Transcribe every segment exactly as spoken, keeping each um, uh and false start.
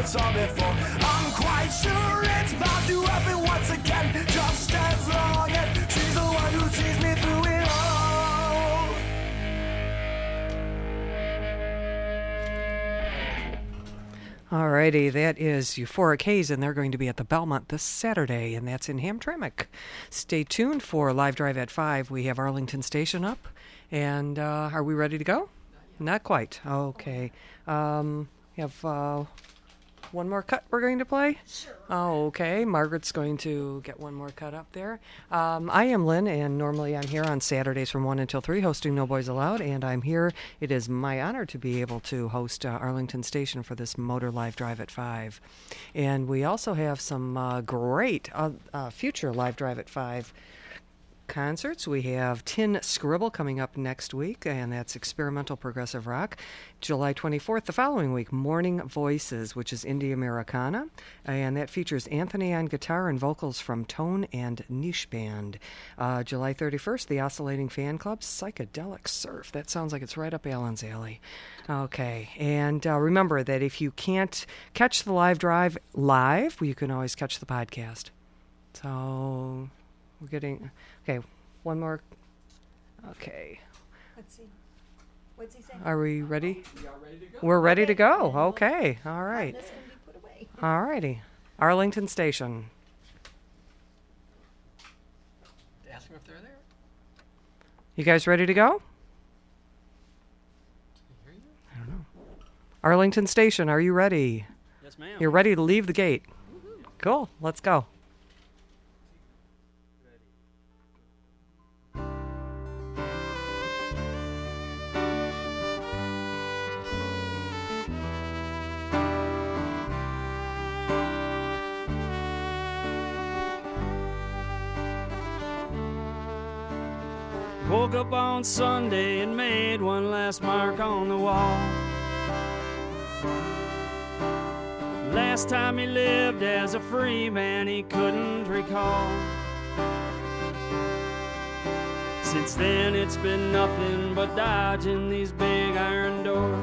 saw before. I'm quite sure it's about to happen once again, just as long as she's the one who sees me through it all. Alrighty, that is Euphoric Haze, and they're going to be at the Belmont this Saturday, and that's in Hamtramck. Stay tuned for Live Drive at five. We have Arlington Station up, and uh, are we ready to go? Not quite. Okay. Um, we have uh, one more cut we're going to play? Sure. Oh, okay. Margaret's going to get one more cut up there. Um, I am Lynn, and normally I'm here on Saturdays from one until three hosting No Boys Allowed, and I'm here. It is my honor to be able to host uh, Arlington Station for this Motor Live Drive at five. And we also have some uh, great uh, uh, future Live Drive at five concerts. We have Tin Scribble coming up next week, and that's experimental progressive rock. July twenty-fourth, the following week, Morning Voices, which is indie Americana, and that features Anthony on guitar and vocals from Tone and Niche Band. Uh, July thirty-first, the Oscillating Fan Club, Psychedelic Surf. That sounds like it's right up Alan's alley. Okay, and uh, remember that if you can't catch the live drive live, you can always catch the podcast. So we're getting... Okay, one more. Okay. Let's see. What's he saying? Are we ready? We are ready to go. We're ready Okay. to go. Okay. All right. This can be put away. All righty. Arlington Station. Ask them if they're there. You guys ready to go? Can they hear you? I don't know. Arlington Station, are you ready? Yes, ma'am. You're ready to leave the gate. Cool. Let's go. Woke up on Sunday and made one last mark on the wall. Last time he lived as a free man he couldn't recall. Since then it's been nothing but dodging these big iron doors,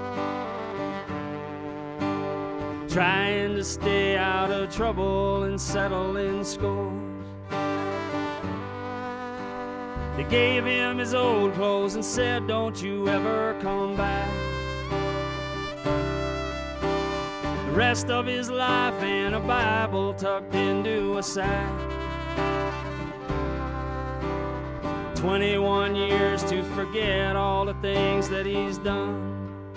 trying to stay out of trouble and settle in scores. They gave him his old clothes and said, don't you ever come back. The rest of his life and a Bible tucked into a sack. Twenty-one years to forget all the things that he's done.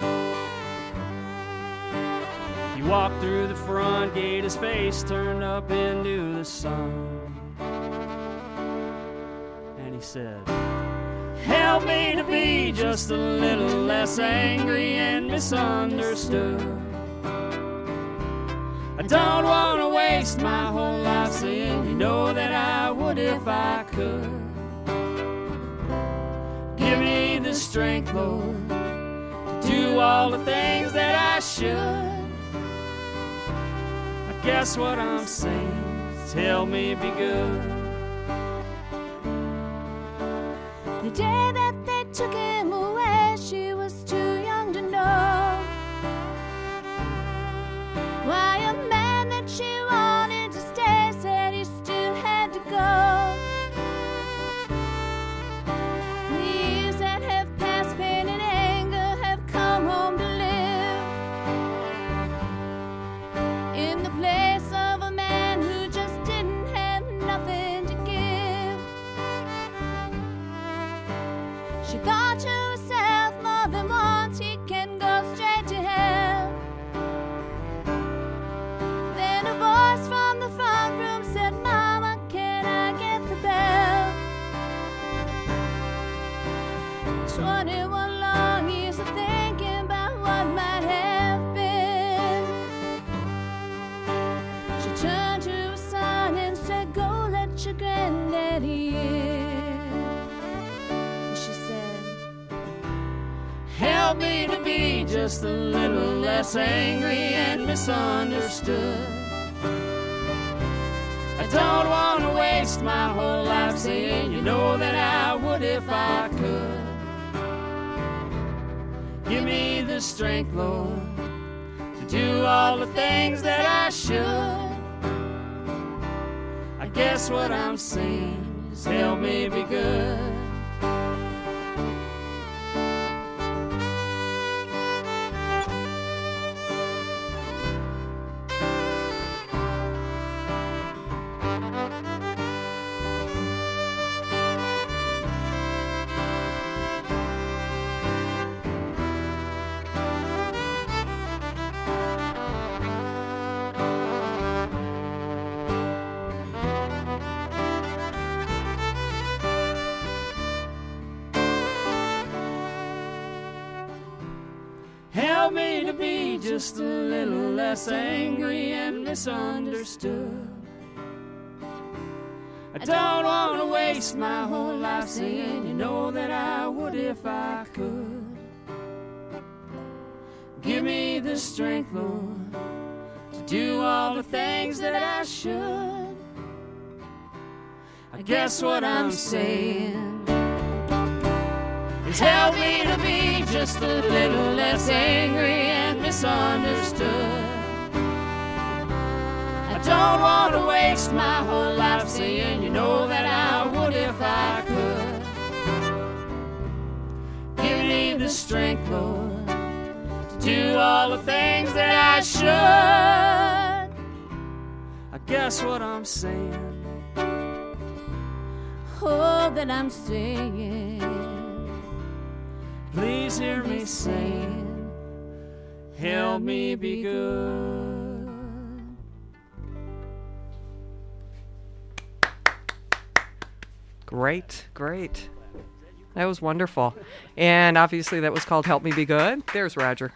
He walked through the front gate, his face turned up into the sun. He said, help me to be just a little less angry and misunderstood. I don't want to waste my whole life saying you know that I would if I could. Give me the strength, Lord, to do all the things that I should. I guess what I'm saying is help me be good. The day that they took him away, she was too young to know why a man that she wanted to stay said he still had to go. The years that have passed, pain and anger have come home to live in the place of a man who just didn't have nothing to give. She thought to herself more than once, he can go straight to hell. Then a voice from the front room said, Mama, can I get the bell? Twenty-one long years of thinking about what might have been. She turned to her son and said, go let your granddaddy in. Help me to be just a little less angry and misunderstood. I don't want to waste my whole life saying you know that I would if I could. Give me the strength, Lord, to do all the things that I should. I guess what I'm saying is help me be good. Help me to be just a little less angry and misunderstood. I don't want to waste my whole life saying you know that I would if I could. Give me the strength, Lord, to do all the things that I should. I guess what I'm saying is help me to be just a little less angry and misunderstood. I don't want to waste my whole life saying you know that I would if I could. Give me the strength, Lord, to do all the things that I should. I guess what I'm saying, Oh, that I'm saying, please hear me saying, help me be good. Great, great. That was wonderful. And obviously that was called Help Me Be Good. There's Roger.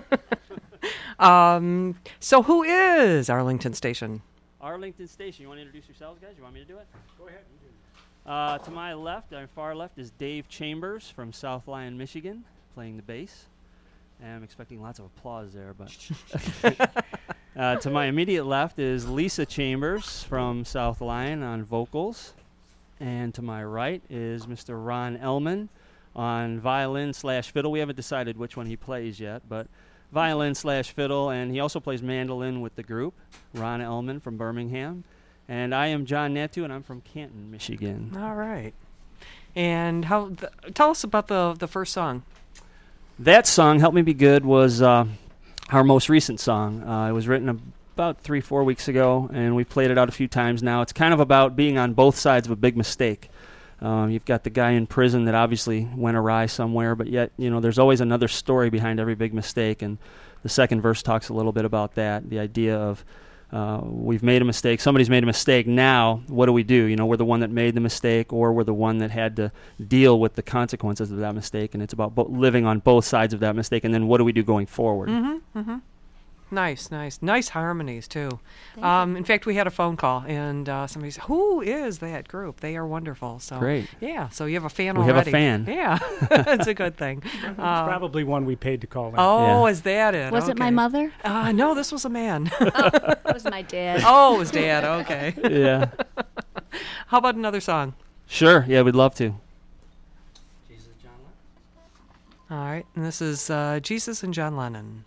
um, so who is Arlington Station? Arlington Station. You want to introduce yourselves, guys? You want me to do it? Go ahead. Uh, to my left, our far left, is Dave Chambers from South Lyon, Michigan, playing the bass. And I'm expecting lots of applause there, but uh, to my immediate left is Lisa Chambers from South Lyon on vocals. And to my right is Mister Ron Ellman on violin slash fiddle. We haven't decided which one he plays yet, but violin slash fiddle, and he also plays mandolin with the group, Ron Ellman from Birmingham. And I am John Natu, and I'm from Canton, Michigan. All right. And how? Th- tell us about the the first song. That song, Help Me Be Good, was uh, our most recent song. Uh, it was written a about three, four weeks ago, and we've played it out a few times now. It's kind of about being on both sides of a big mistake. Um, you've got the guy in prison that obviously went awry somewhere, but yet, you know, there's always another story behind every big mistake, and the second verse talks a little bit about that, the idea of uh, we've made a mistake, somebody's made a mistake, now what do we do? You know, we're the one that made the mistake, or we're the one that had to deal with the consequences of that mistake, and it's about bo- living on both sides of that mistake, and then what do we do going forward? Mm-hmm, mm-hmm. Nice, nice. Nice harmonies, too. Thank Um, in fact, we had a phone call, and uh, somebody said, who is that group? They are wonderful. So Great. Yeah, so you have a fan We have a already. fan. Yeah, that's a good thing. It's Uh, probably one we paid to call in. oh, Yeah. is that it? was it my Okay. mother? Uh, no, this was a man. It was my dad. Oh, it was Dad. Okay. Yeah. How about another song? Sure, yeah, we'd love to. Jesus, John Lennon. All right, and this is uh, Jesus and John Lennon.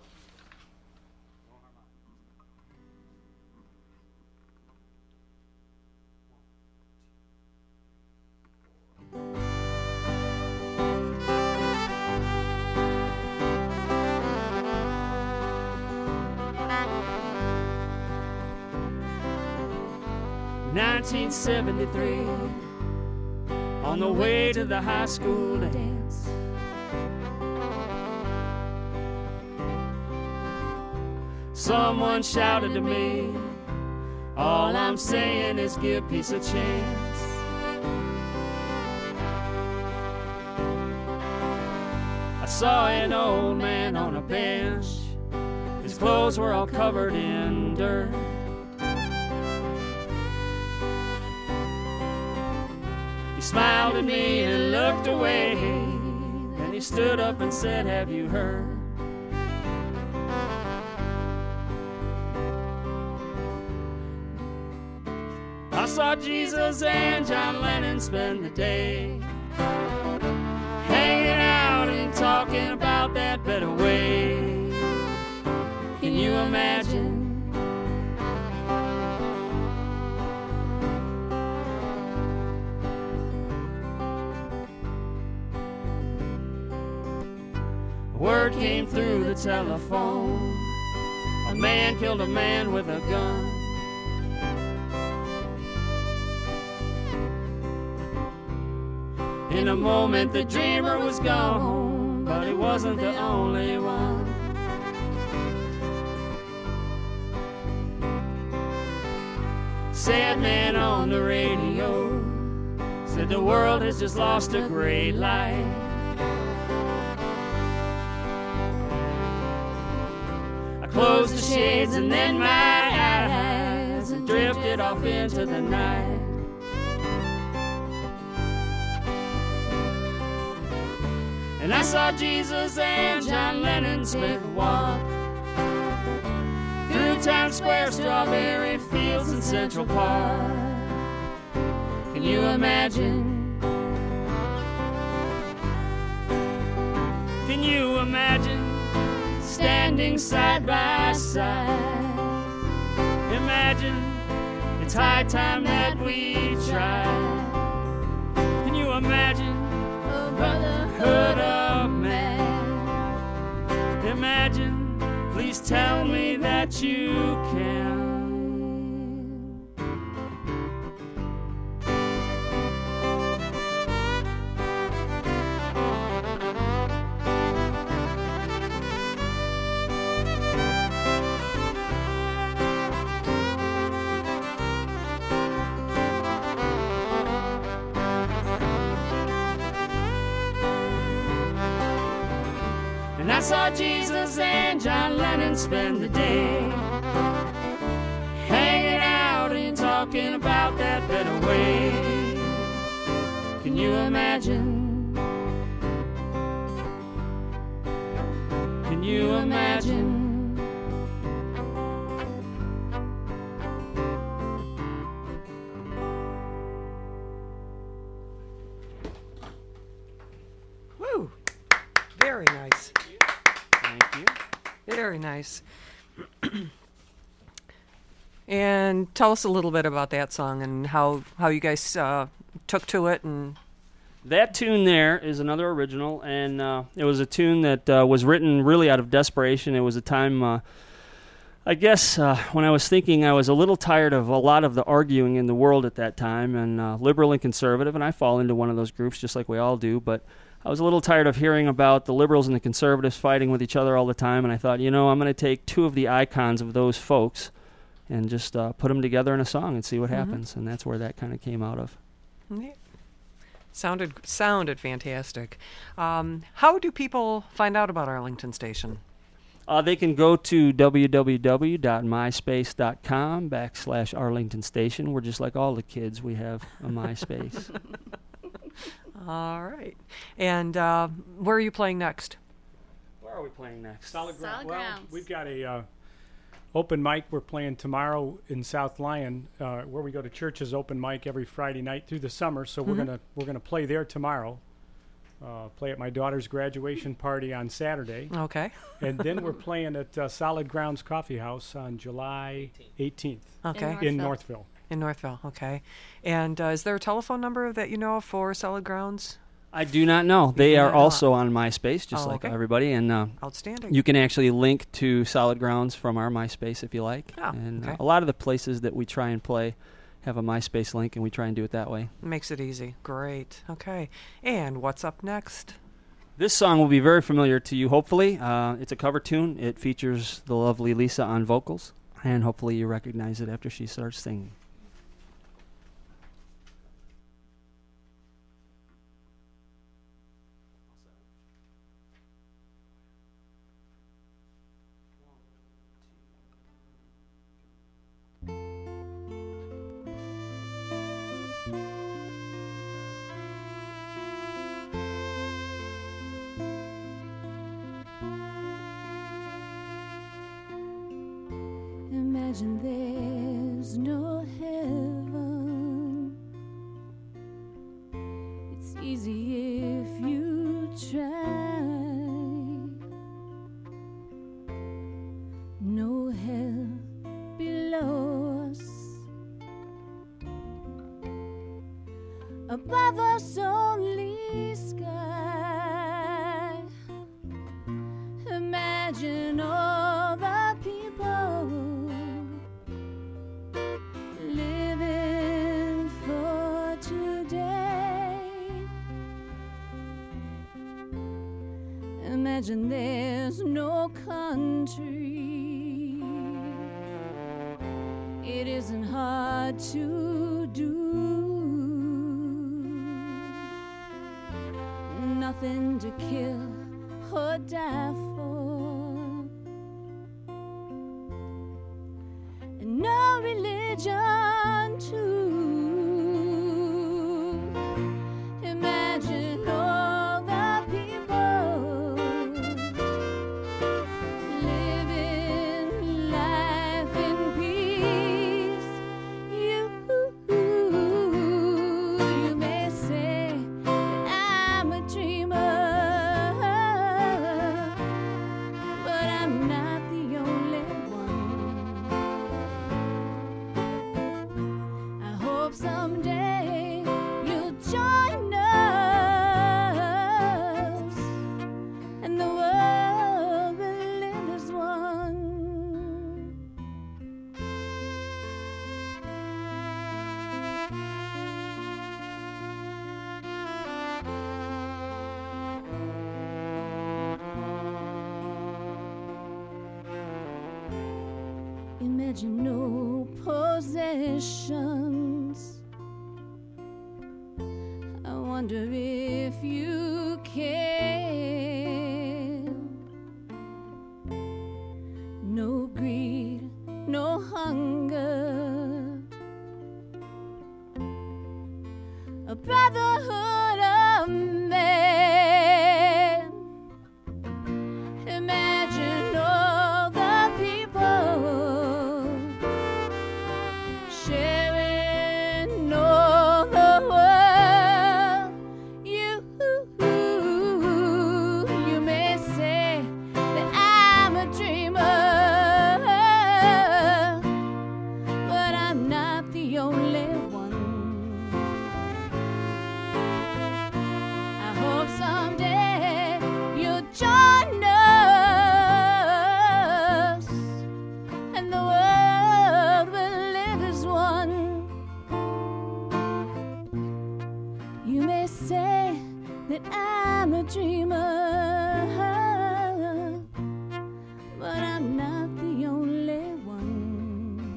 nineteen seventy-three, on the way to the high school dance. Someone shouted to me, all I'm saying is give peace a chance. I saw an old man on a bench, his clothes were all covered in dirt. He smiled at me and looked away. Then he stood up and said, have you heard? I saw Jesus and John Lennon spend the day hanging out and talking about that better way. Can you imagine? Word came through the telephone. A man killed a man with a gun. In a moment the dreamer was gone, but he wasn't the only one. Sad man on the radio said the world has just lost a great light. I closed the shades and then my eyes and drifted off into the night. And I saw Jesus and John Lennon Smith walk through Times Square, strawberry fields in Central Park. Can you imagine? Can you imagine standing side by side? Imagine it's high time that we try. Can you imagine a brotherhood of man? Imagine, please tell me that you can. I saw Jesus and John Lennon spend the day hanging out and talking about that better way. Can you imagine? Can you imagine? Woo! Very nice. Thank you. Very nice. And tell us a little bit about that song and how, how you guys uh, took to it. And That tune there is another original, and uh, it was a tune that uh, was written really out of desperation. It was a time, uh, I guess, uh, when I was thinking I was a little tired of a lot of the arguing in the world at that time, and uh, liberal and conservative, and I fall into one of those groups just like we all do, but I was a little tired of hearing about the liberals and the conservatives fighting with each other all the time, and I thought, you know, I'm going to take two of the icons of those folks and just uh, put them together in a song and see what Mhm. happens, and that's where that kind of came out of. yeah, sounded sounded fantastic. Um, how do people find out about Arlington Station? Uh, they can go to www.myspace.com backslash Arlington Station. We're just like all the kids. We have a MySpace. All right. And uh, where are you playing next? Where are we playing next? Solid, ground. Solid Well, Grounds. we've got a uh, open mic we're playing tomorrow in South Lyon, uh, where we go to church's open mic every Friday night through the summer. So we're Mhm. gonna we're gonna play there tomorrow. Uh, play at my daughter's graduation party on Saturday, Okay. and then we're playing at uh, Solid Grounds Coffee House on July eighteenth Okay. North- in Northville. Northville. In Northville. Okay. And uh, is there a telephone number that you know of for Solid Grounds? I do not know. They do are not know. also on MySpace, just Oh, like okay. everybody. And uh, Outstanding. you can actually link to Solid Grounds from our MySpace if you like. Oh, and okay. uh, a lot of the places that we try and play have a MySpace link, and we try and do it that way. Makes it easy. Great. Okay. And what's up next? This song will be very familiar to you, hopefully. Uh, it's a cover tune. It features the lovely Lisa on vocals, and hopefully you recognize it after she starts singing. Imagine there's no heaven. It's easy if you try. No above us only sky. Imagine all the people living for today. Imagine there's no country. It isn't hard to do. Nothing to kill or die for, and no religion too. Imagine all the people living life in peace. You, you may say that I'm a dreamer, but I'm not the only one. I hope someday you'll join us, and the world will live as one. Imagine no possessions. I wonder if you can. No greed, no hunger, a brotherhood of men. Imagine all the people sharing all the world. You, you may say that I'm a dreamer, but I'm not the only one. I hope someday you'll join us, and the world will live as one. You may say that I'm a dreamer, but I'm not the only one.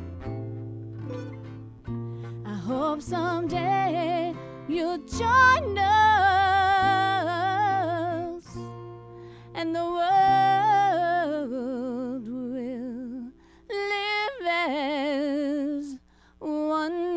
I hope someday you'll join us, and the world will live as one.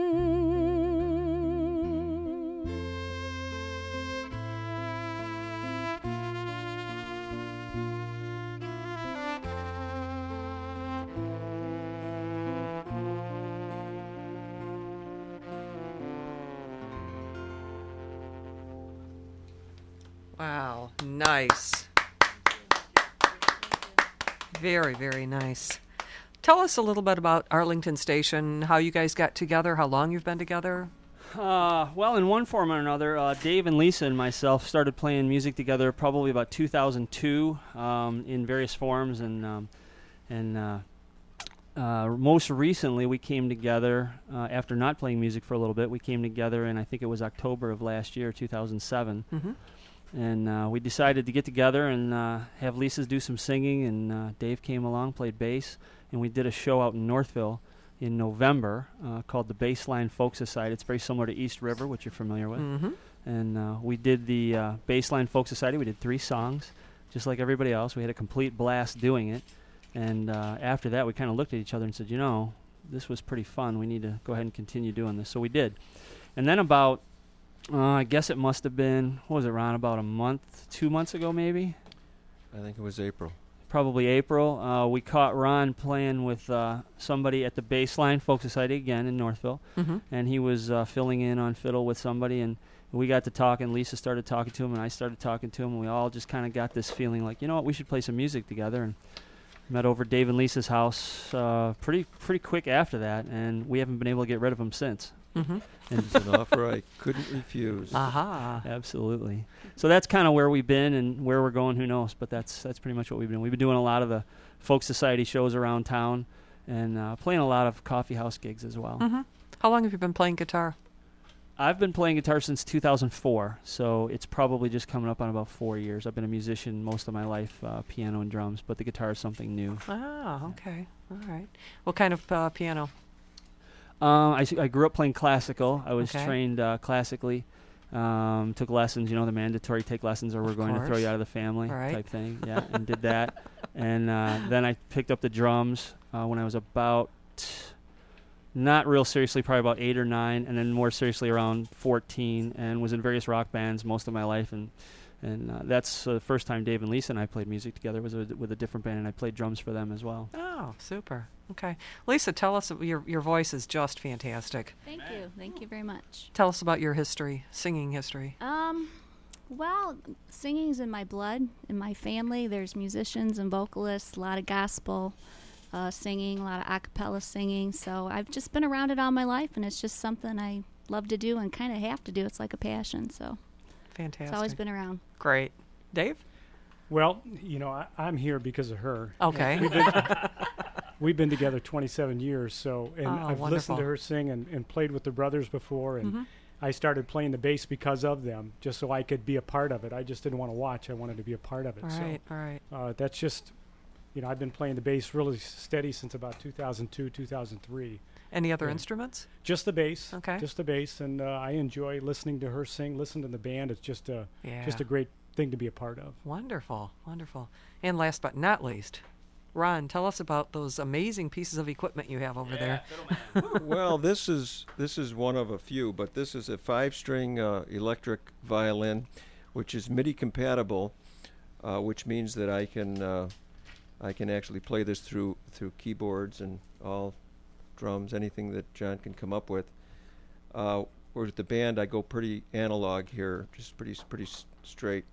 Wow, nice. Very, very nice. Tell us a little bit about Arlington Station, how you guys got together, how long you've been together. Uh, well, in one form or another, uh, Dave and Lisa and myself started playing music together probably about two thousand two um, in various forms, and um, and uh, uh, most recently we came together uh, after not playing music for a little bit. We came together in, I think it was October of last year, two thousand seven, Mm-hmm. and uh, we decided to get together and uh, have Lisa do some singing, and uh, Dave came along, played bass, and we did a show out in Northville in November uh, called the Baseline Folk Society. It's very similar to East River, which you're familiar with. Mm-hmm. And uh, we did the uh, Baseline Folk Society. We did three songs, just like everybody else. We had a complete blast doing it. And uh, after that, we kind of looked at each other and said, you know, this was pretty fun. We need to go ahead and continue doing this. So we did. And then about, uh, I guess it must have been, what was it, Ron, about a month, two months ago maybe? I think it was April. Probably April. Uh, we caught Ron playing with uh, somebody at the Baseline Folk Society again in Northville, Mm-hmm. and he was uh, filling in on fiddle with somebody, and we got to talking. Lisa started talking to him, and I started talking to him, and we all just kind of got this feeling like, you know what, we should play some music together. And Met over Dave and Lisa's house uh, pretty pretty quick after that, and we haven't been able to get rid of them since. Mm-hmm. It's an offer I couldn't refuse. Aha. Absolutely. So that's kind of where we've been, and where we're going, who knows? But that's that's pretty much what we've been. We've been doing a lot of the folk society shows around town, and uh, playing a lot of coffee house gigs as well. Mm-hmm. How long have you been playing guitar? I've been playing guitar since two thousand four, so it's probably just coming up on about four years. I've been a musician most of my life, uh, piano and drums, but the guitar is something new. Ah, okay. All right. What kind of uh, piano? Uh, I, s- I grew up playing classical. I was Okay. trained uh, classically. Um, took lessons, you know, the mandatory take lessons or we're Of going to throw course. you out of the family Right. type thing. Yeah, and did that. And uh, then I picked up the drums uh, when I was about, not real seriously, probably about eight or nine, and then more seriously around fourteen, and was in various rock bands most of my life. And and uh, that's the first time Dave and Lisa and I played music together was with, with a different band, and I played drums for them as well. Oh, super. Okay. Lisa, tell us, your your voice is just fantastic. Thank you. Thank you very much. Tell us about your history, singing history. Um, well, singing's in my blood, in my family. There's musicians and vocalists, a lot of gospel uh, singing, a lot of a cappella singing. So I've just been around it all my life, and it's just something I love to do and kind of have to do. It's like a passion, so Fantastic. it's always been around. Great. Dave? Well, you know, I, I'm here because of her. Okay. We've been, we've been together twenty-seven years, so and Oh, I've wonderful. listened to her sing and, and played with the brothers before, and Mhm. I started playing the bass because of them, just so I could be a part of it. I just didn't want to watch; I wanted to be a part of it. All right, all right. So uh, that's just, you know, I've been playing the bass really steady since about two thousand two, two thousand three. Any other Yeah. instruments? Just the bass. Okay. Just the bass, and uh, I enjoy listening to her sing. Listen to the band; it's just a Yeah. just a great thing to be a part of. Wonderful, wonderful. And last but not least, Ron, tell us about those amazing pieces of equipment you have over there. Well, this is this is one of a few, but this is a five-string uh, electric violin, which is MIDI compatible, uh, which means that I can uh, I can actually play this through through keyboards and all drums, anything that John can come up with. Uh, whereas with the band, I go pretty analog here, just pretty s- pretty s- straight,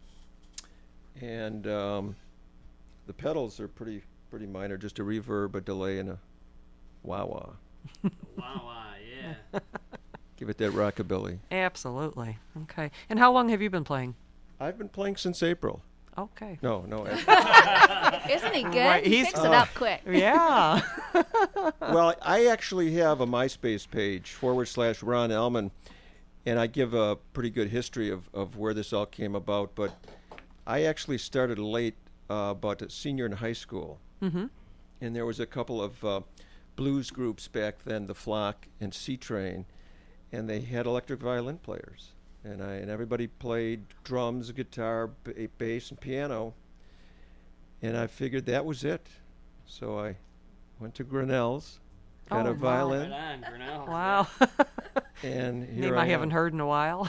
and um, the pedals are pretty pretty minor, just a reverb, a delay, and a wah-wah. Wow, wow, yeah. Give it that rockabilly. Absolutely. Okay. And how long have you been playing? I've been playing since April. Okay. No, no. actually- Isn't he good? Right, He he's- picks it uh, up quick. Yeah. well, I actually have a MySpace page, forward slash Ron Elman, and I give a pretty good history of, of where this all came about. But I actually started late, uh, about a senior in high school. Mm-hmm. And there was a couple of uh, blues groups back then, the Flock and C-Train, and they had electric violin players. And I and everybody played drums, guitar, ba- bass, and piano. And I figured that was it. So I went to Grinnell's, got Oh, a wow. violin, Right on, Grinnell. Wow. and here Name I, I haven't am. heard in a while.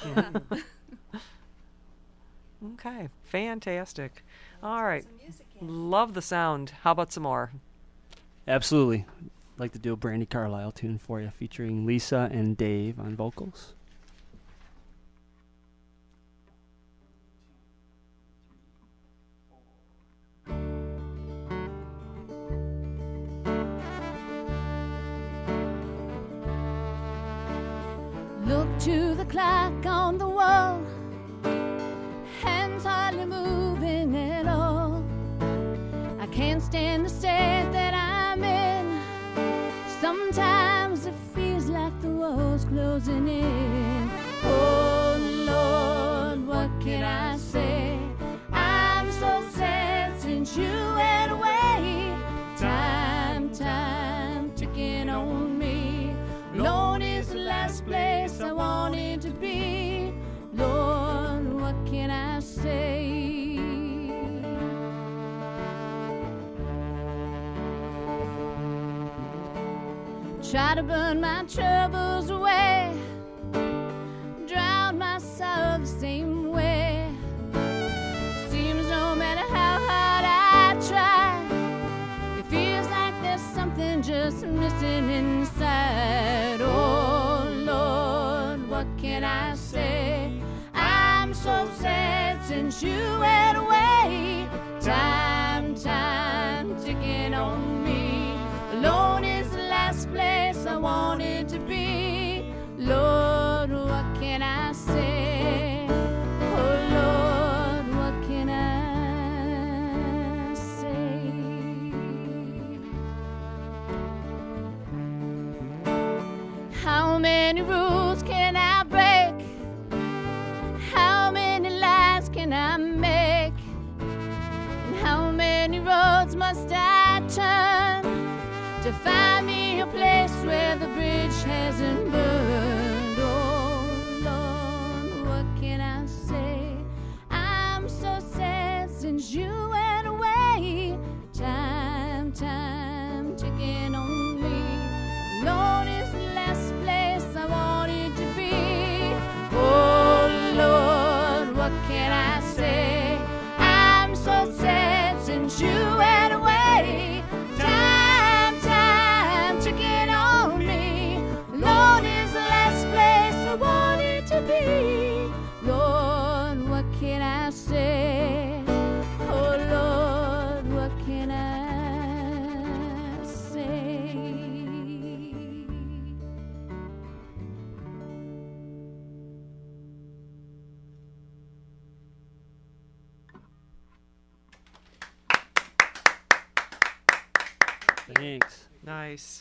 Okay. Fantastic. All right. Love the sound. How about some more? Absolutely. I'd like to do a Brandy Carlisle tune for you featuring Lisa and Dave on vocals. Look to the clock on the wall, hands hardly moving at all. I can't stand the state that I'm in. Sometimes it feels like the world's closing in. Oh Lord, what can I say? I'm so sad since you went away. Time, time ticking on me. Lord is the last place I wanted to be. Lord, what can I say? Try to burn my troubles away, drown my sorrow the same way. Seems no matter how hard I try, it feels like there's something just missing inside. Oh Lord, what can I say? I'm so sad since you went away. Time, time ticking many rules can I break? How many lies can I make? And how many roads must I turn to find me a place where the bridge hasn't burned? Oh Lord, what can I say? I'm so sad since you went away. Time, time ticking on me. Alone is the last place I wanted to be. Oh Lord, what can I say? I'm so sad since you went away. Time, time ticking on me. Alone is the last place I wanted to be. Lord, what can I say? Oh Lord, what can I say? Thanks. Nice.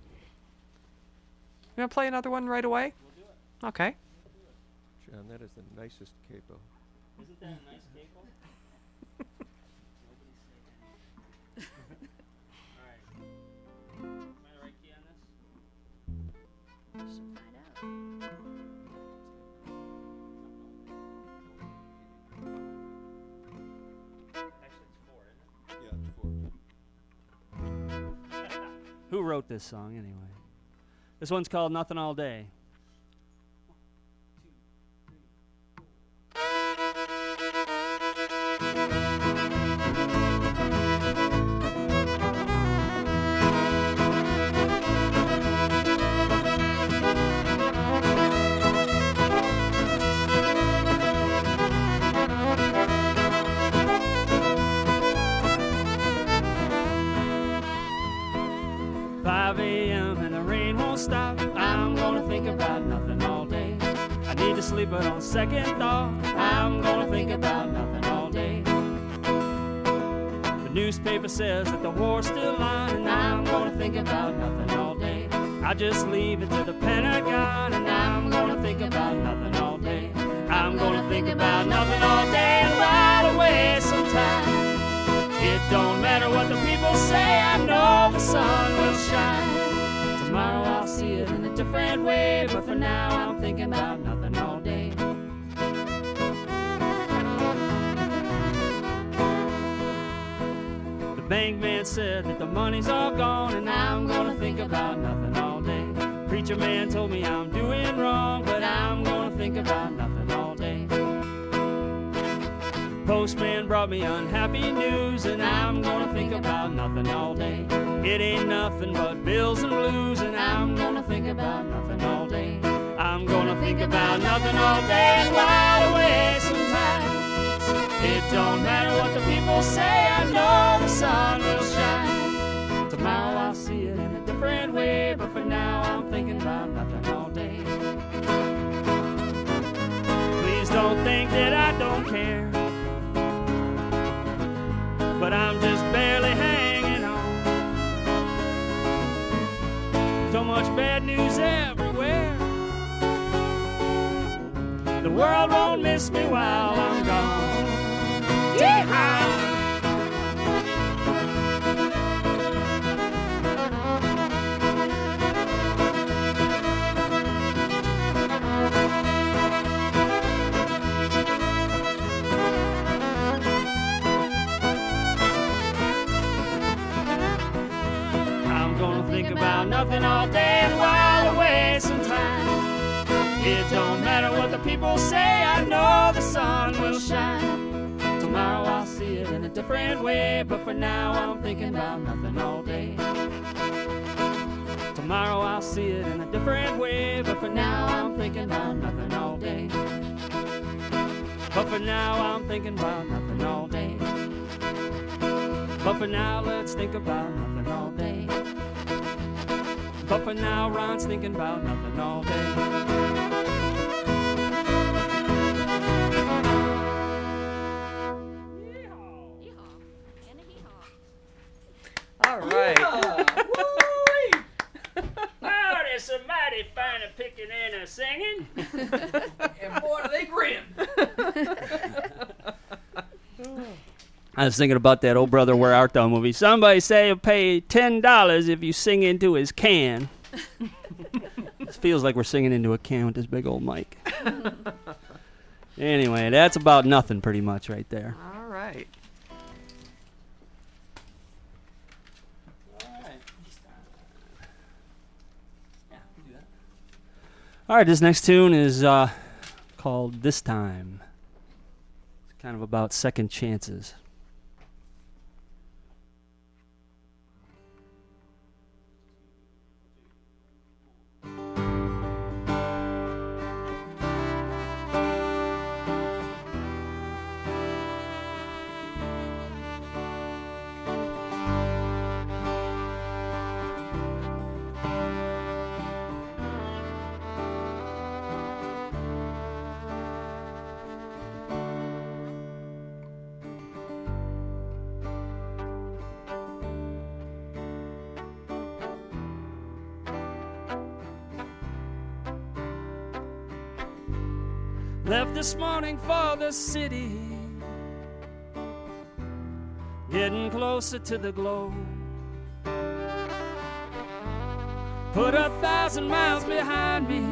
You want to play another one right away? Okay. John, that is the nicest capo. Isn't that a nice capo? All right. Am I the right key on this? Should find out. Actually, it's four, isn't Yeah, it's four. it? Who wrote this song anyway? This one's called Nothing All Day. five a.m. and the rain won't stop. I'm gonna think about nothing all day. I need to sleep, but on second thought, I'm gonna think about nothing all day. The newspaper says that the war's still on, and I'm gonna think about nothing all day. I just leave it to the Pentagon, and I'm gonna think about nothing all day. I'm gonna think about nothing all day and ride away sometime. It don't matter what the people say, I know the sun will shine. Tomorrow I'll see it in a different way, but for now I'm thinking about nothing all day. The bank man said that the money's all gone, and I'm gonna think about nothing all day. Preacher man told me I'm doing wrong, but I'm gonna think about nothing all day. Postman brought me unhappy news, and I'm gonna think about nothing all day. It ain't nothing but bills and blues, and I'm gonna think about nothing all day. I'm gonna think about nothing all day and ride away sometime. It don't matter what the people say, I know the sun will shine. Tomorrow I'll see it in a different way, but for now I'm thinking about nothing all day. Please don't think that I don't care, but I'm just barely hanging on. So much bad news everywhere. The world won't miss me while I'm gone. Yeehaw! Think about nothing all day and while away sometime. It don't matter what the people say, I know the sun will shine. Tomorrow I'll see it in a different way, but for now I'm thinking about nothing all day. Tomorrow I'll see it in a different way, but for now I'm thinking about nothing all day. But for now I'm thinking about nothing all day. But for now let's think about nothing all day. But for now, Ron's thinking about nothing all day. All right. Oh, there's some mighty fine and picking playing or singing. And boy, do they grin. I was thinking about that old Brother Where Art Thou movie. Somebody say you'll pay ten dollars if you sing into his can. It feels like we're singing into a can with this big old mic. Anyway, that's about nothing pretty much right there. All right. All right, this next tune is uh, called This Time. It's kind of about second chances. Left this morning for the city, getting closer to the glow. Put a thousand miles behind me,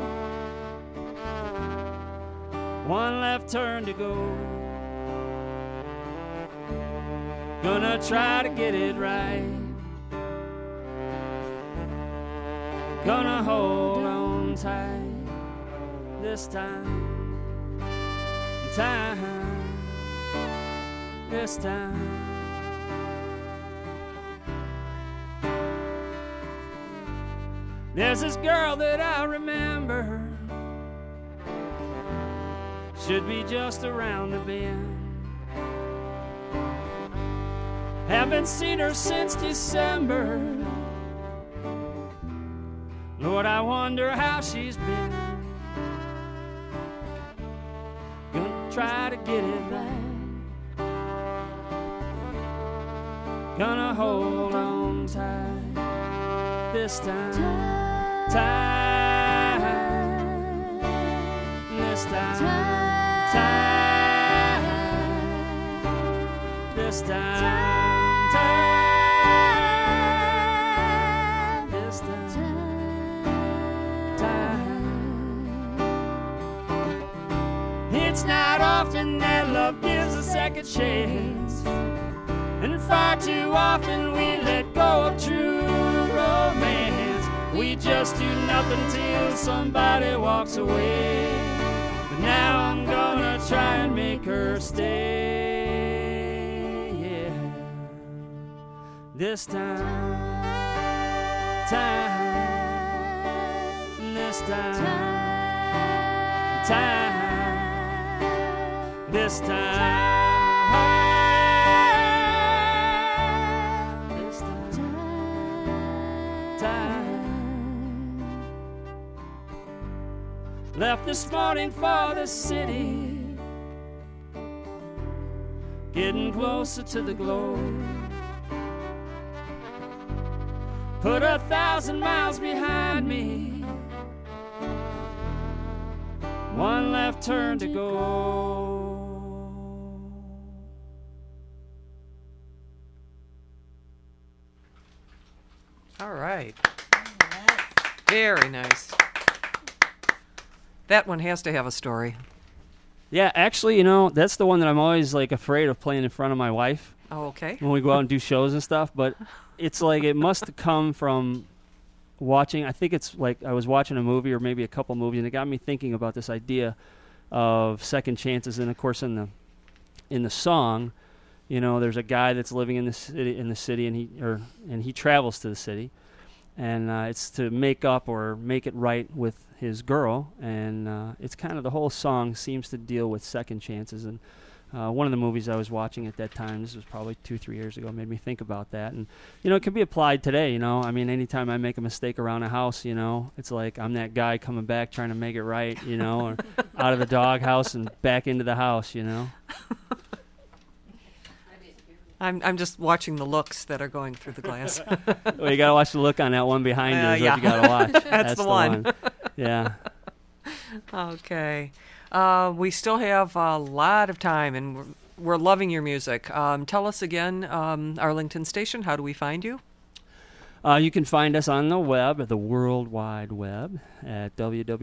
one left turn to go. Gonna try to get it right, gonna hold on tight this time. Time, this time. There's this girl that I remember, should be just around the bend. Haven't seen her since December. Lord, I wonder how she's been. Try to get it right, gonna hold on tight this time, time, this time, time, this time, time, this time, time. It's not often that love gives a second chance, and far too often we let go of true romance. We just do nothing till somebody walks away, but now I'm gonna try and make her stay. Yeah. This time, time, this time, time. This time, this time, time. Left this morning for the city, getting closer to the glow. Put a thousand miles behind me, one left turn to go. All right. Very nice. That one has to have a story. Yeah, actually, you know, that's the one that I'm always like afraid of playing in front of my wife. Oh, okay. When we go out and do shows and stuff, but it's like it must have come from watching. I think it's like I was watching a movie or maybe a couple movies, and it got me thinking about this idea of second chances. And of course, in the in the song, you know, there's a guy that's living in the city, in the city, and he or and he travels to the city, and uh, it's to make up or make it right with his girl, and uh, it's kind of the whole song seems to deal with second chances. And uh, one of the movies I was watching at that time, this was probably two, three years ago, made me think about that. And you know, it can be applied today. You know, I mean, anytime I make a mistake around a house, you know, it's like I'm that guy coming back trying to make it right. You know, or out of the doghouse and back into the house. You know. I'm I'm just watching the looks that are going through the glass. Well, you gotta watch the look on that one behind you. Uh, Is yeah. what you gotta watch. That's the one. Yeah. Okay. Uh, we still have a lot of time, and we're, we're loving your music. Um, tell us again, um, Arlington Station, how do we find you? Uh, you can find us on the web, the World Wide Web, at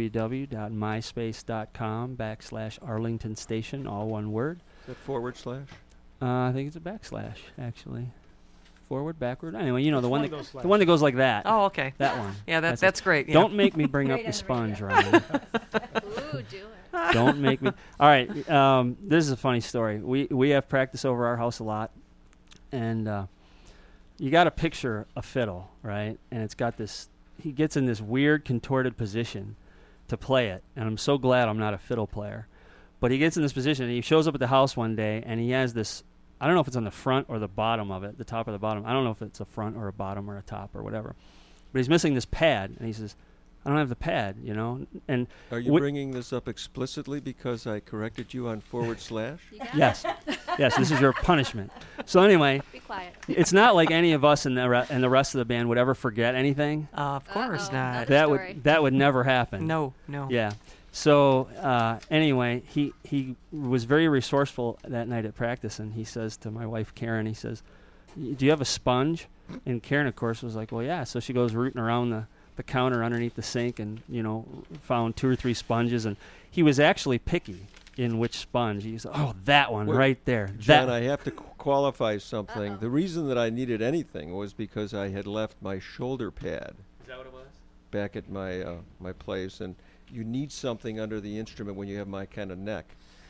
www.myspace.com backslash Arlington Station, all one word. Is that forward slash? Uh, I think it's a backslash, actually. Forward, backward. Anyway, you know, It's the one, one of that, those the slashes. one that goes like that. Oh, okay. That one. Yeah, that, That's that's, it. great. Yeah. Don't make me bring up Right the on, sponge, right Ryan. Ooh, do it. Don't make me. All right. Um, this is a funny story. We we have practice over our house a lot, and uh, you got to picture a fiddle, right? And it's got this. He gets in this weird contorted position to play it, and I'm so glad I'm not a fiddle player. But he gets in this position, and he shows up at the house one day, and he has this. I don't know if it's on the front or the bottom of it, the top or the bottom. I don't know if it's a front or a bottom or a top or whatever. But he's missing this pad, and he says, I don't have the pad, you know. And Are you Wh- bringing this up explicitly because I corrected you on forward slash? You got yes, yes, this is your punishment. So anyway, it? Be quiet. it's not like any of us and the re- and the rest of the band would ever forget anything. Uh, of course Uh-oh, not. another- That story. would that would never happen. No, no. Yeah. So uh, anyway, he he was very resourceful that night at practice, and he says to my wife Karen, he says, "Y- "Do you have a sponge?" And Karen, of course, was like, "Well, yeah." So she goes rooting around the, the counter underneath the sink, and you know, found two or three sponges, and he was actually picky in which sponge. He said, "Oh, that one Well, right there." John, that I have to qu- qualify something. Uh-oh. The reason that I needed anything was because I had left my shoulder pad Is that what it was? back at my uh, my place, and you need something under the instrument when you have my kind of neck.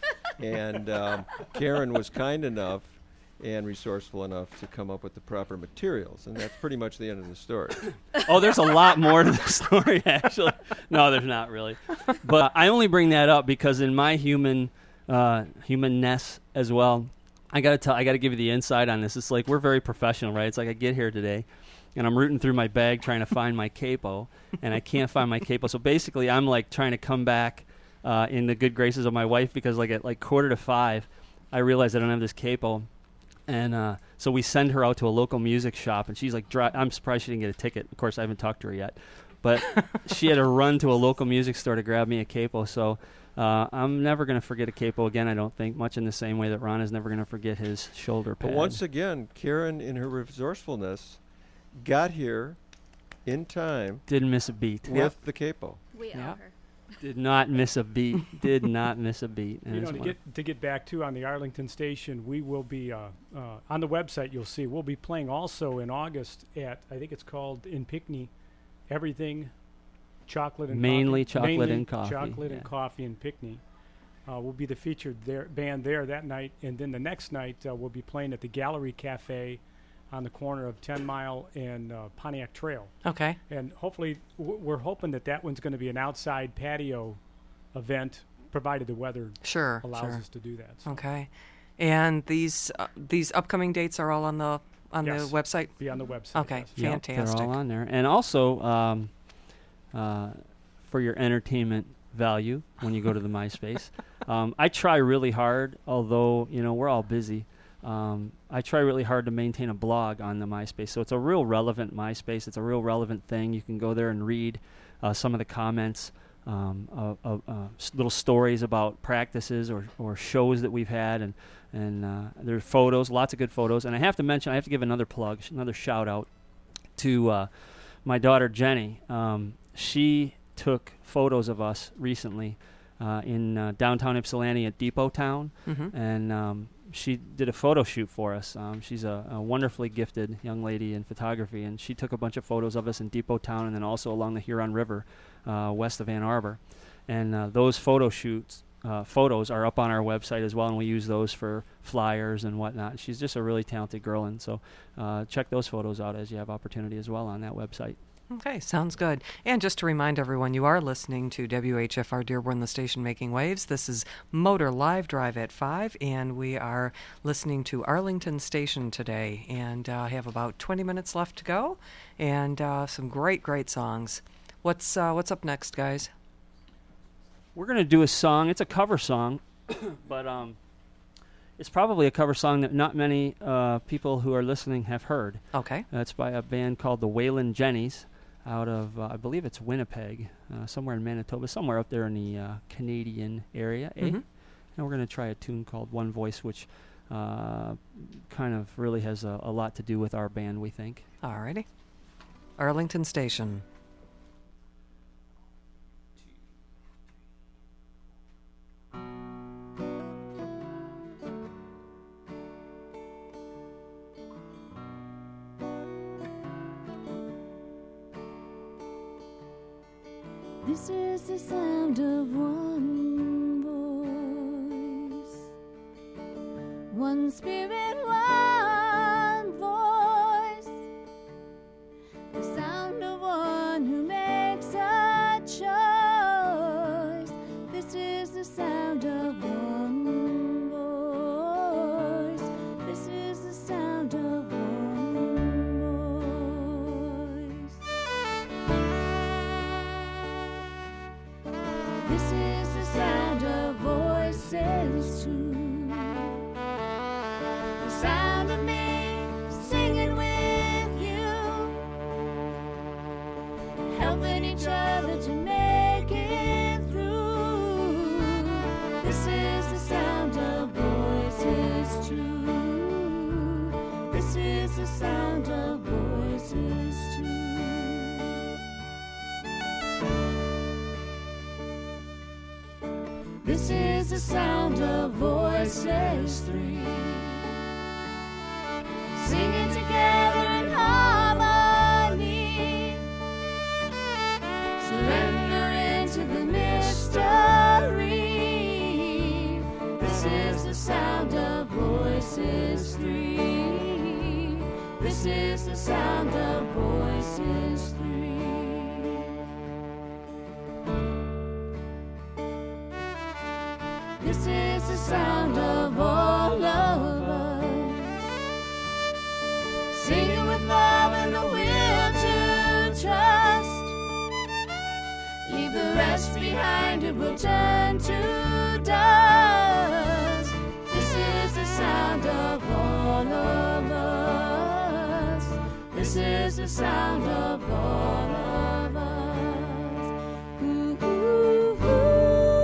And um, Karen was kind enough and resourceful enough to come up with the proper materials, and that's pretty much the end of the story. Oh, there's a lot more to the story, actually. No, there's not really. But I only bring that up because in my human uh, humanness as well, I gotta tell, I gotta give you the insight on this. It's like we're very professional, right? It's like I get here today, and I'm rooting through my bag trying to find my capo, and I can't find my capo. So basically, I'm like trying to come back uh, in the good graces of my wife because like at like quarter to five, I realize I don't have this capo. And uh, so we send her out to a local music shop, and she's like, dri- I'm surprised she didn't get a ticket. Of course, I haven't talked to her yet. But she had to run to a local music store to grab me a capo. So uh, I'm never going to forget a capo again, I don't think, much in the same way that Ron is never going to forget his shoulder pad. But once again, Karen, in her resourcefulness, got here in time Didn't miss a beat. with the capo. We Yeah. owe her. Did not miss a beat. Did not miss a beat. And You know, it's to one- get to get back to on the Arlington station, we will be uh, uh, on the website. You'll see we'll be playing also in August at I think it's called in Pinckney, everything, chocolate and Mainly coffee. chocolate Mainly and coffee, chocolate and yeah. coffee in Pinckney. Uh, we'll be the featured there, band there that night, and then the next night uh, we'll be playing at the Gallery Cafe on the corner of Ten Mile and uh, Pontiac Trail. Okay. And hopefully, w- we're hoping that that one's going to be an outside patio event, provided the weather Sure. allows sure. us to do that. So Okay. And these uh, these upcoming dates are all on the on Yes. the website. be on the website. Okay. yes. Yep, Fantastic. they're all on there. And also, um, uh, for your entertainment value when you go to the MySpace, um, I try really hard, although, you know, we're all busy. Um, I try really hard to maintain a blog on the MySpace. So it's a real relevant MySpace. It's a real relevant thing. You can go there and read uh, some of the comments, um, of, of, uh, s- little stories about practices or, or shows that we've had, and and uh, there's photos, lots of good photos. And I have to mention, I have to give another plug, sh- another shout out to uh, my daughter Jenny. Um, she took photos of us recently uh, in uh, downtown Ypsilanti at Depot Town, Mm-hmm. and um, she did a photo shoot for us. Um, she's a, a wonderfully gifted young lady in photography, and she took a bunch of photos of us in Depot Town and then also along the Huron River uh, west of Ann Arbor. And uh, those photo shoots, uh, photos are up on our website as well, and we use those for flyers and whatnot. She's just a really talented girl, and so uh, check those photos out as you have opportunity as well on that website. Okay, sounds good. And just to remind everyone, you are listening to W H F R Dearborn, the station making waves. This is Motor Live Drive at five, and we are listening to Arlington Station today, and uh, have about twenty minutes left to go, and uh, some great, great songs. What's uh, what's up next, guys? We're going to do a song. It's a cover song, but um, it's probably a cover song that not many uh, people who are listening have heard. Okay. Uh, it's by a band called the Waylon Jennies. out of, uh, I believe it's Winnipeg, uh, somewhere in Manitoba, somewhere up there in the uh, Canadian area. Eh? Mhm. And we're going to try a tune called One Voice, which uh, kind of really has a, a lot to do with our band, we think. Alrighty. Arlington Station. This is the sound of one voice, one spirit, one voice, the sound of one who makes a choice. This is the sound of one voice. This is the sound of one voice. This is the sound of voices too. The sound of me singing with you, helping each other to make it through. This is the sound of voices too. This is the sound of voices too. This is the sound of voices three, singing together in harmony, surrendering to the mystery. This is the sound of voices three. This is the sound of voices three. This is the sound of all of us, singing with love and the will to trust. Leave the rest behind, it will turn to dust. This is the sound of all of us. This is the sound of all of us. Ooh, ooh, ooh.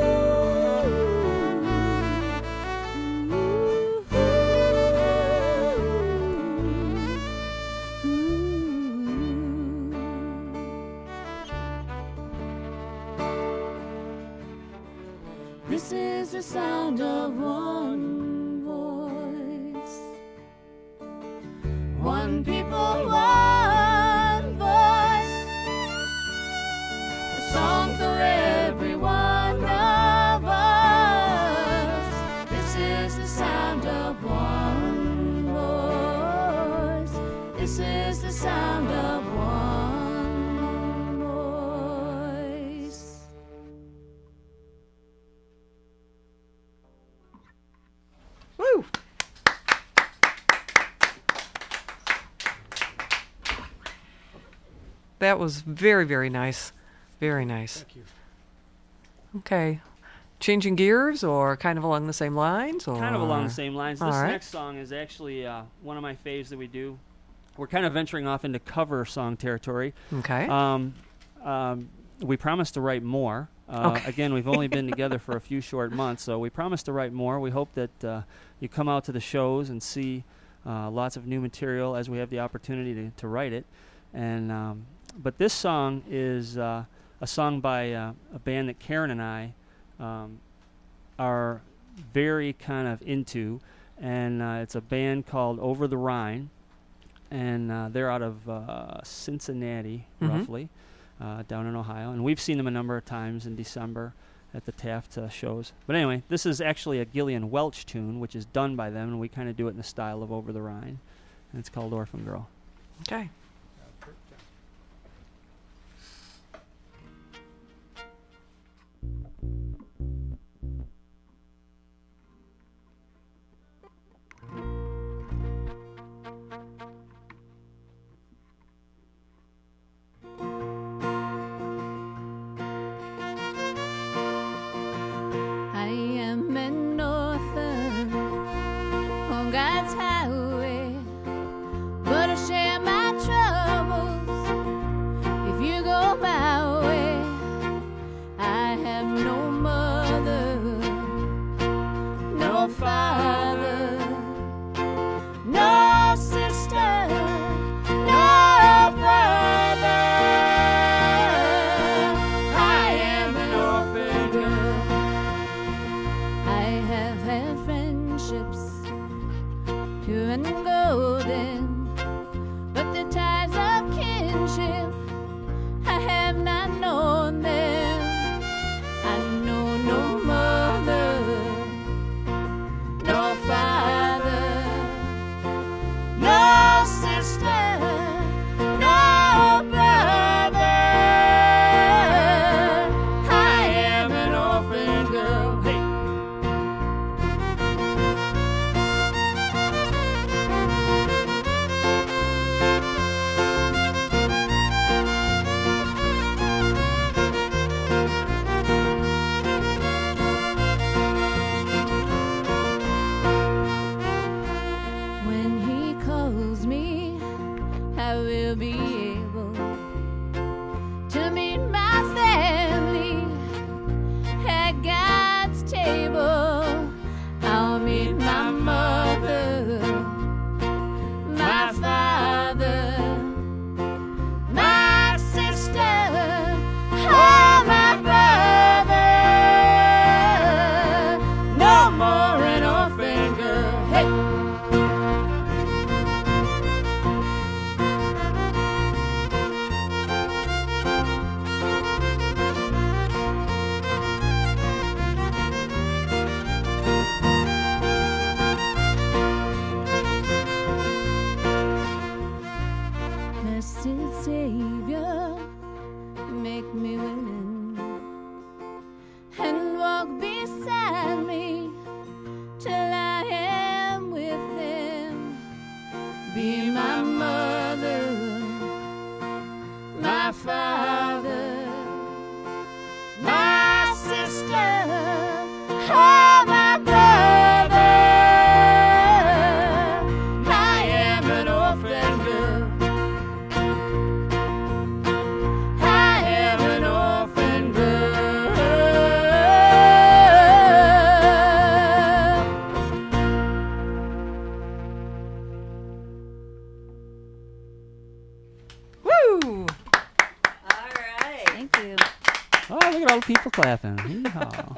This is the sound of one voice, one people, one voice, a song for every one of us. This is the sound of one voice. This is the sound of one voice. Woo! That was very, very nice. Very nice. Thank you. Okay. Changing gears or kind of along the same lines? Or? Kind of along the same lines. This All right. next song is actually uh, one of my faves that we do. We're kind of venturing off into cover song territory. Okay. Um, um, we promised to write more. Uh, Okay. Again, we've only been together for a few short months, so we promised to write more. We hope that uh, you come out to the shows and see uh, lots of new material as we have the opportunity to, to write it. And um, but this song is uh, a song by uh, a band that Karen and I um, are very kind of into, and uh, it's a band called Over the Rhine, and uh, they're out of uh, Cincinnati, Mhm. roughly, uh, down in Ohio. And we've seen them a number of times in December at the Taft uh, shows. But anyway, this is actually a Gillian Welch tune, which is done by them, and we kind of do it in the style of Over the Rhine. And it's called Orphan Girl. Okay. I am an orphan on God's highway, but I share my troubles no mother, no father, no sister, no brother. I am an orphan girl. I have had friendships, pure and golden, but the ties of kinship, I have not known them. I know no mother, no father, no sister, no brother. I am an orphan girl. Hey. When he calls me, I will be able to meet my family at God's table. I'll meet my mother, my father, my sister, oh, my brother. No more an orphan girl. Hey. Blessed Savior, make me willing and walk beside me till I am with Him. Be my mother, my father, my sister, oh, my brother. I am an orphan girl. I am an orphan girl. Woo! All right. Thank you. Oh, look at all the people clapping. Yeehaw.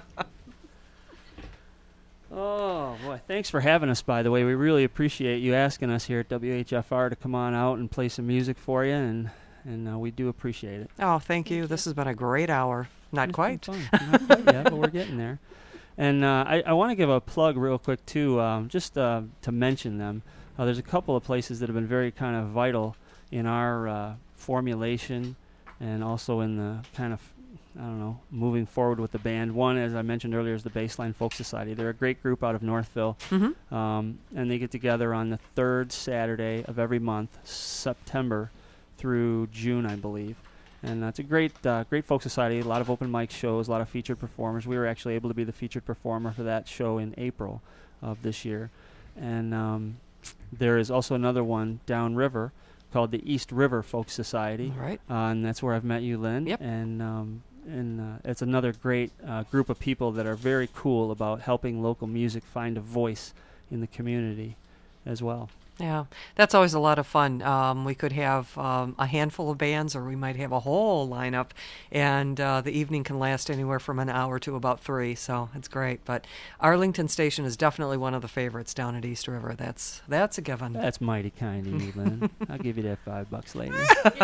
Oh, boy. Thanks for having us, by the way. We really appreciate you asking us here at W H F R to come on out and play some music for you, and, and uh, we do appreciate it. Oh, thank you. This has been a great hour. Not It's quite. been fun. Not quite yet, but we're getting there. And uh, I, I want to give a plug real quick, too, um, just uh, to mention them. Uh, there's a couple of places that have been very kind of vital in our uh, formulation and also in the kind of, I don't know, moving forward with the band. One, as I mentioned earlier, is the Baseline Folk Society. They're a great group out of Northville, Mm-hmm. um, and they get together on the third Saturday of every month, September through June, I believe. And uh, it's a great, uh, great folk society. A lot of open mic shows, a lot of featured performers. We were actually able to be the featured performer for that show in April of this year. And um, there is also another one downriver called the East River Folk Society. All right. Uh, and that's where I've met you, Lynn. Yep. And um, and uh, it's another great uh, group of people that are very cool about helping local music find a voice in the community as well. Yeah, that's always a lot of fun. Um, we could have um, a handful of bands, or we might have a whole lineup, and uh, the evening can last anywhere from an hour to about three. So it's great. But Arlington Station is definitely one of the favorites down at East River. That's that's a given. That's mighty kind of you, Lynn. I'll give you that five bucks later.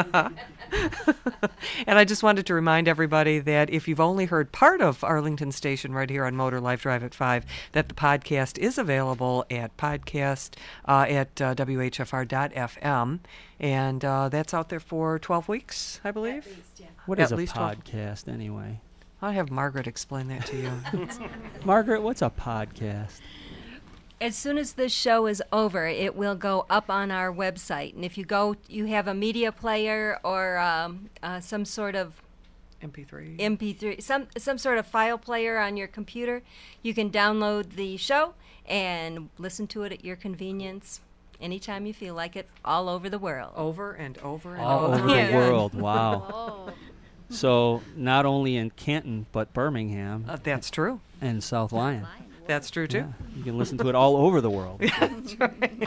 And I just wanted to remind everybody that if you've only heard part of Arlington Station right here on Motor Life Drive at five, that the podcast is available at podcast uh, at uh, W H F R dot F M, and uh, that's out there for twelve weeks, I believe. At least, yeah. What At is a least twelve. podcast anyway? I'll have Margaret explain that to you. Margaret, what's a podcast? As soon as this show is over, it will go up on our website. And if you go, you have a media player or um, uh, some sort of M P three. M P three, some some sort of file player on your computer, you can download the show and listen to it at your convenience anytime you feel like it, all over the world. Over and over and All over over the Yeah. world. Wow. Oh, So not only in Canton, but Birmingham Uh, that's true. and South Lyon. That's true too. Yeah, you can listen to it all over the world. That's right.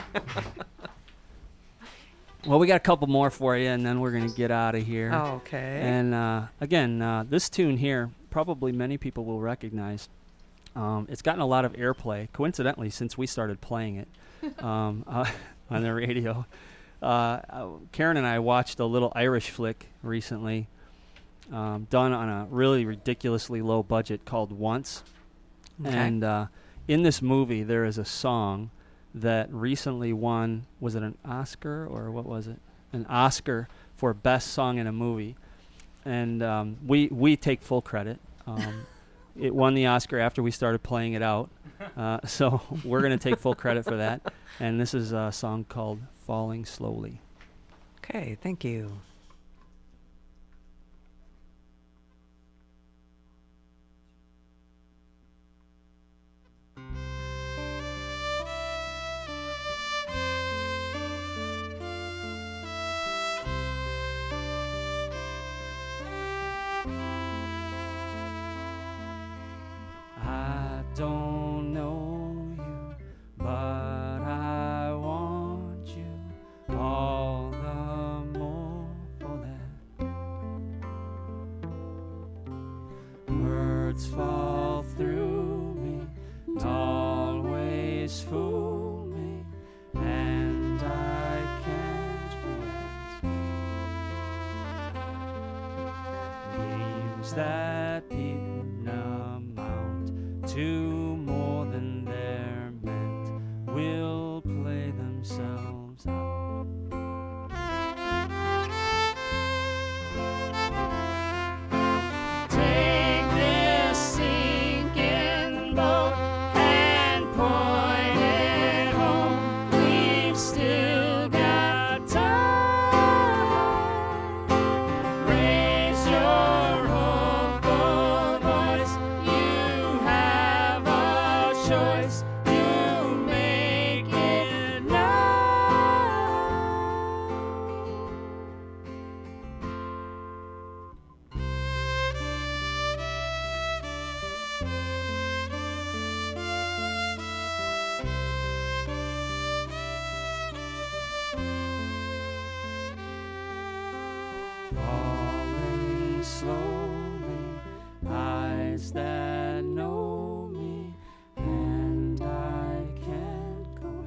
Well, we got a couple more for you, and then we're going to get out of here. Okay. And uh, again, uh, this tune here, probably many people will recognize. Um, it's gotten a lot of airplay, coincidentally, since we started playing it um, uh, on the radio. Uh, uh, Karen and I watched a little Irish flick recently, um, done on a really ridiculously low budget called Once. Okay. And uh, in this movie, there is a song that recently won, was it an Oscar or what was it? An Oscar for Best Song in a Movie. And um, we, we take full credit. Um, it won the Oscar after we started playing it out. Uh, so we're going to take full credit for that. And this is a song called Falling Slowly. Okay, thank you. I don't know you, but I want you all the more for that. Words fall through me, always fool me, and I can't do it. Names that didn't amount to more than they're meant will play themselves out. Take this sinking boat and point it home. We've still got time. Raise your hopeful voice. You have a choice. You make it now. Falling slowly, eyes that know me, and I can't go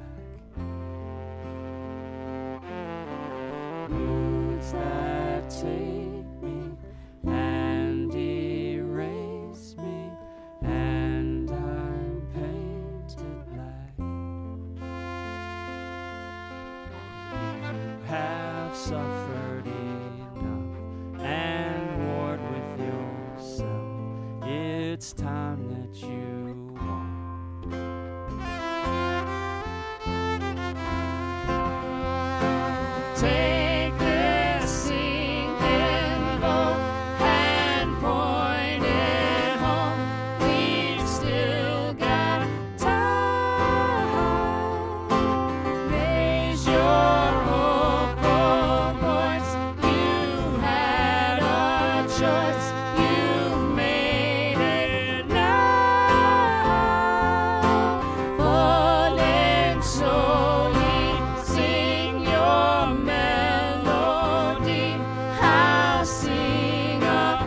back. Moods that take me and erase me, and I'm painted black. You have suffered enough and warred with yourself. It's time that you walk. Take this sinking boat and point it home. We've still got time. Raise your hopeful voice. You had a choice. You've made it now. Falling slowly, sing your melody. I'll sing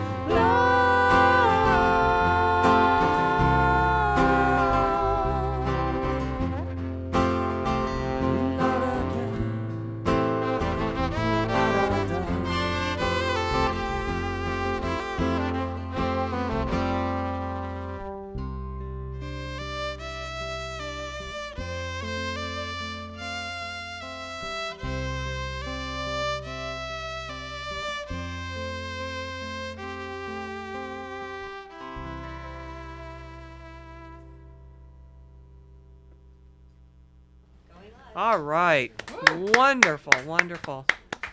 All right. Wonderful, wonderful.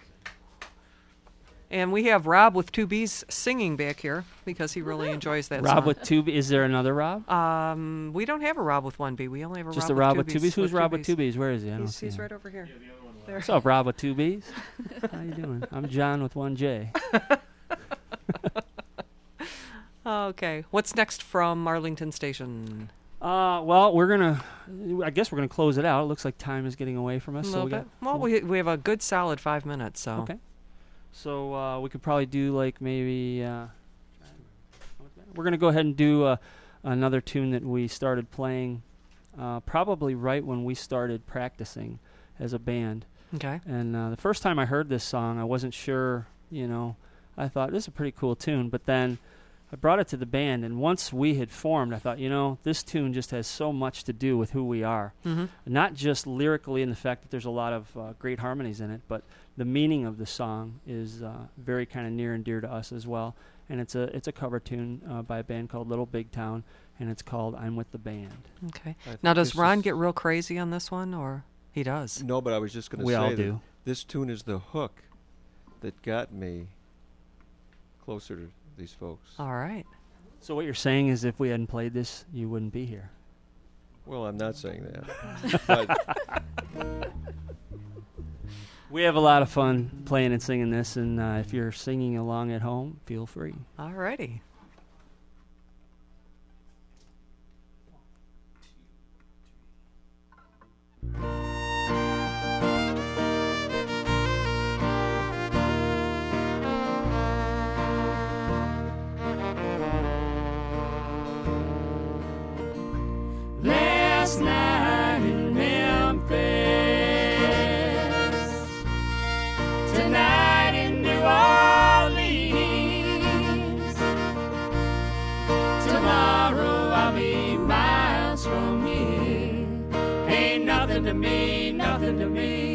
And we have Rob with two B's singing back here because he really enjoys that Rob song. with two B. Is there another Rob? Um, we don't have a Rob with one B. We only have a Just Rob a Rob with with two two B's. Who's Rob with B's. two B's? Where is he? I don't He's, see he's him. right over here. There. What's up, Rob with two B's? How you doing? I'm John with one J. Okay. What's next from Arlington Station? Uh, well, we're gonna. I guess we're gonna close it out. It looks like time is getting away from us. A so little we bit. got. Well, we we have a good solid five minutes. So Okay. So uh, we could probably do like maybe. Uh, we're gonna go ahead and do uh, another tune that we started playing, uh, probably right when we started practicing as a band. Okay. And uh, the first time I heard this song, I wasn't sure. You know, I thought this is a pretty cool tune, but then I brought it to the band, and once we had formed, I thought, you know, this tune just has so much to do with who we are. Mm-hmm. Not just lyrically in the fact that there's a lot of uh, great harmonies in it, but the meaning of the song is uh, very kind of near and dear to us as well. And it's a it's a cover tune uh, by a band called Little Big Town, and it's called "I'm with the Band." Okay. I think Now, does this Ron is- get real crazy on this one, or he does? No, but I was just going to We say all that do. this tune is the hook that got me closer to these folks. All right. So what you're saying is, if we hadn't played this, you wouldn't be here. Well, I'm not saying that. but We have a lot of fun playing and singing this, and uh, if you're singing along at home, feel free. All righty. Last night in Memphis, tonight in New Orleans, tomorrow I'll be miles from here. Ain't nothing to me, nothing to me.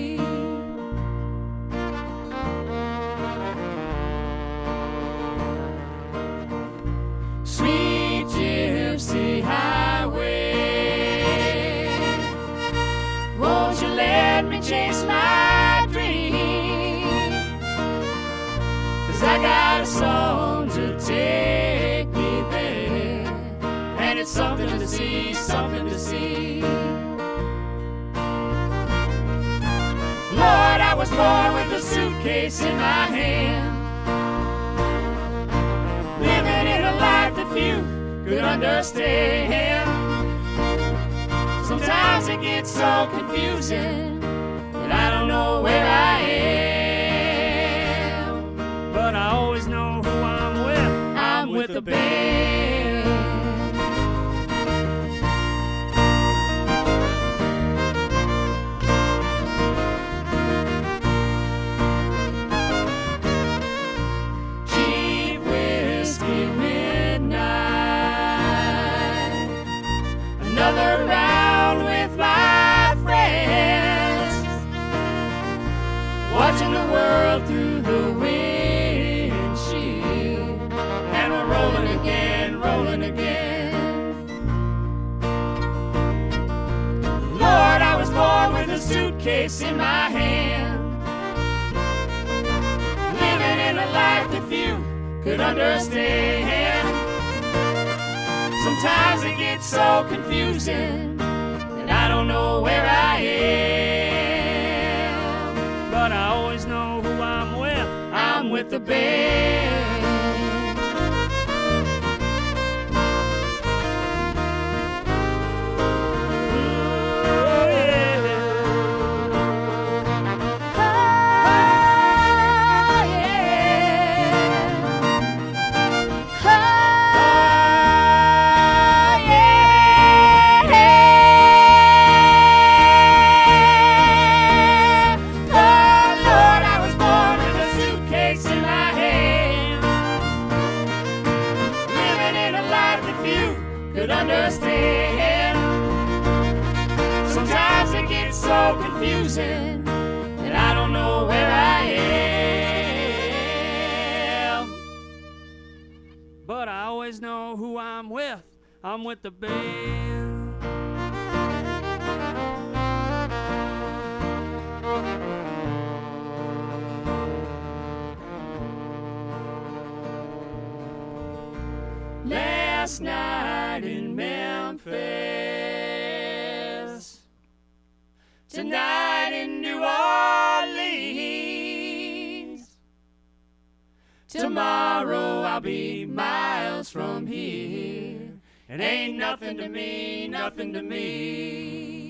Sweet Gypsy Highway, won't you let me chase my dream? 'Cause I got a song to take me there, and it's something to see, something to see. Lord, I was born with a suitcase in my hand, living in a life that few could understand. Sometimes it gets so confusing that I don't know where I am. But I always know who I'm with. I'm with the band. Cheap whiskey midnight, another round with my friends, watching the world through the windshield, and we're rolling again, rolling again. Lord, I was born with a suitcase in my hand, living in a life that few could understand. Sometimes it gets so confusing that I don't know where I am. But I always know who I'm with. I'm with the band. Ooh, yeah. Oh, yeah. Oh, Lord, I was born with a suitcase in my hand, living in a life that few could understand. Sometimes it gets so confusing that I don't know where I am. But I always know who I'm with. I'm with the band. Last night in Memphis, tonight in New Orleans, Tomorrow I'll be miles from here. It ain't nothing to me, nothing to me.